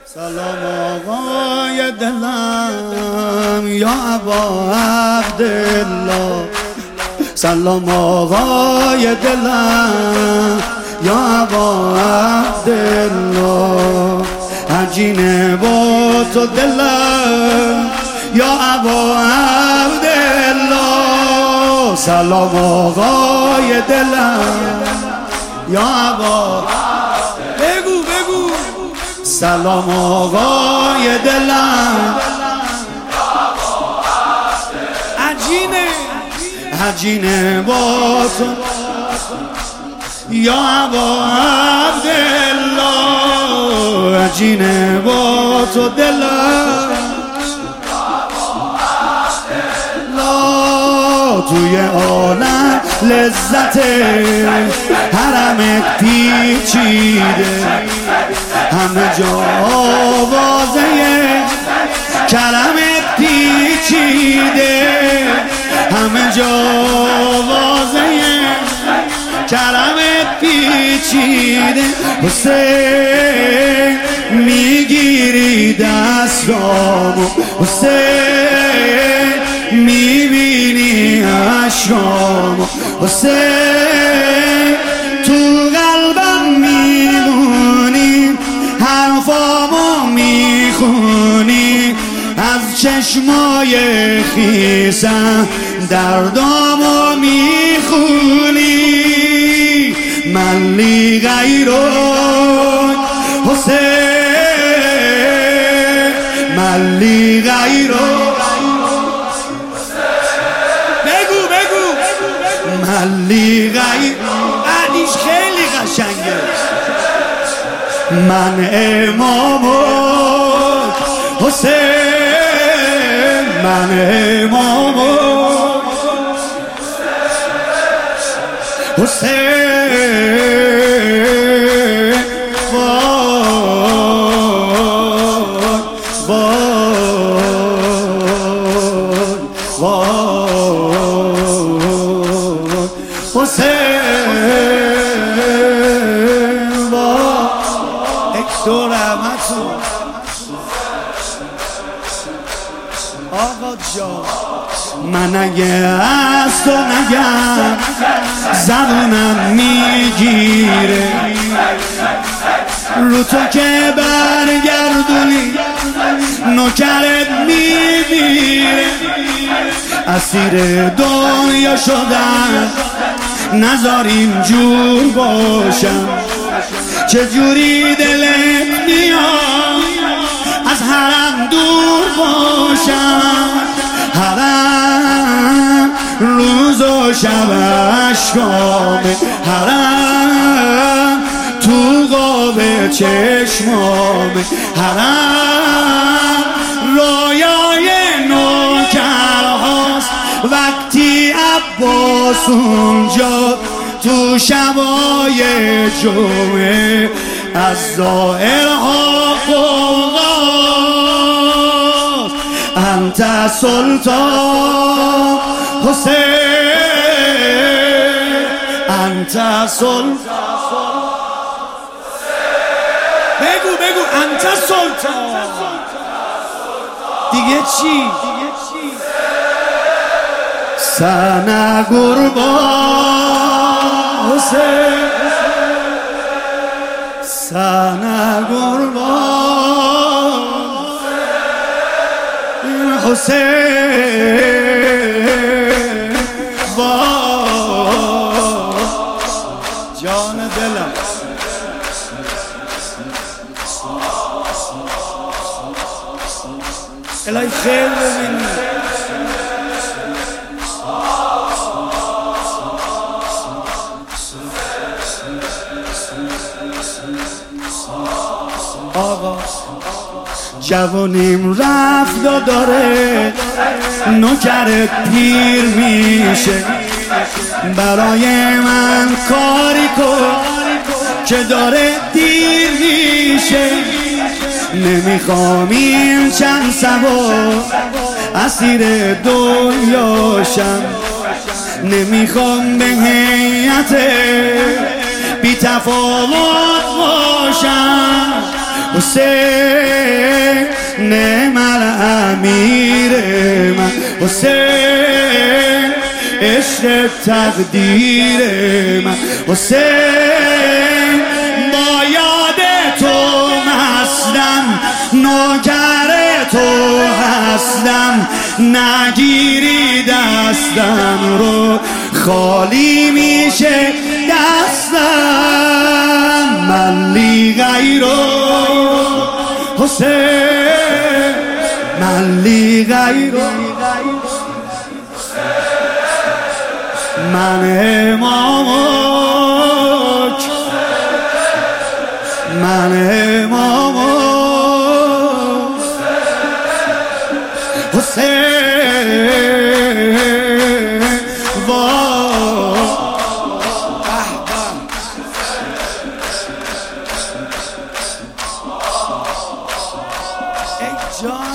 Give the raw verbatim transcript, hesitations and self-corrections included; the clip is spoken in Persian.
سلام آقای دلم یا ابا عبدالله، سلام آقای دلم یا ابا عبدالله، عجینه با تو دلم یا ابا عبدالله، سلام آقای دلم یا ابا، بگو بگو سلام آقای دلم عجینه عجینه با تو یا ابا عبدالله، عجینه با تو دلم توی عالم لذت حرمت پیچیده، همه جا آوازه کرمت پیچیده، همه جا آوازه کرمت پیچیده. حسین میگیری دستامو، حسین میبینی اشکامو، حسین تو قلبم میمونی، حرفامو میخونی، از چشمای خیسم دردامو میخونی. من لی غیرک حسین، من لی غیرک، ملی غیر بعدیش خیلی قشنگه. من امامک حسین، من امامک حسین، وای وای وای حسین با اکتور احمدتون آقا جان. من اگه از تو نگم زبونم میگیره، رو تو که برگردونی نوکرت میمیره. اسیر دنیا شدن نذاریم جور باشم، چجوری دلت میاد از حرم دور باشم. حرم روز و شب اشکامه، حرم تو قاب چشمامه، حرم رویای نوکرهاست وقتی عباس اونجا تو شبای جمعه از ظاهرها قوقاست. انت سلطان حسین، انت سلطان، بگو بگو انت سلطان. دیگه چی؟ سنه قربان حسین، سنه قربان حسین، با جان دلم. الهی خیر ببینی. آقا جوانیم رفت و داره نوکرت پیر میشه، برای من کاری کن که داره دیر میشه. نمیخوام این چند سبا اسیر دنیاشم، نمیخوام به هیئت بی تفاوت باشم. حسین نعم امیر من حسین عشق تقدیر من حسین با یاد تو مستم نوکر تو هستم نگیری دستم رو خالی میشه دستم من لی غیرو حسین من لی غیرو من امامک من امامک حسین وا ای جان